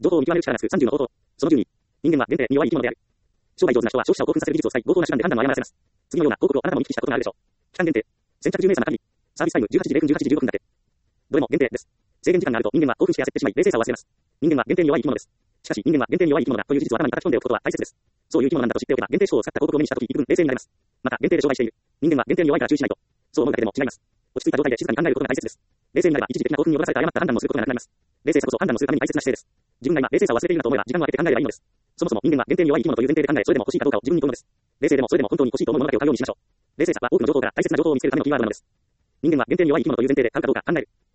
情報を見極める力がつく30の方法。その12。人間は原点に弱い生き物である。商売上手な人は消費者を興奮させる技術を使い、合法な手段で判断を誤らせます。次のような広告をあなたも見聞きしたことがあるでしょう。期間限定。先着10名様の限り。サービスタイム18時0分18時15分だけ。どれも限定です。制限時間があると人間は興奮して焦ってしまい冷静さを忘れます。人間は原点に弱い生き物です。しかし人間は原点に弱い生き物だという事実を頭に叩き込んでおくことは大切です。そういう生き物なんだと知っておけば限定手法を使った広告を目にしたとき幾分冷静になれます。また限定で商売している。人間は限定に弱いから注意しないと。そう思うだけでも違います。落ち着いた状態で静かに考えることが大切です。冷静になれば一時的な興奮によらされた誤った判断をすることがなくなります。冷静さこそ判断をするために大切な姿勢です。自分が今冷静さを忘れているなと思えば時間を空けて考えればいいのです。そもそも人間は原点に弱い生き物という前提で考え、それでも欲しいかどうかを自分に問うのです。冷静でもそれでも本当に欲しいと思うものだけを買うようにしましょう。冷静さは多くの情報から大切な情報を見つけるためのキーワードなのです。人間は原点に弱い生き物という前提で買うかどうか考える。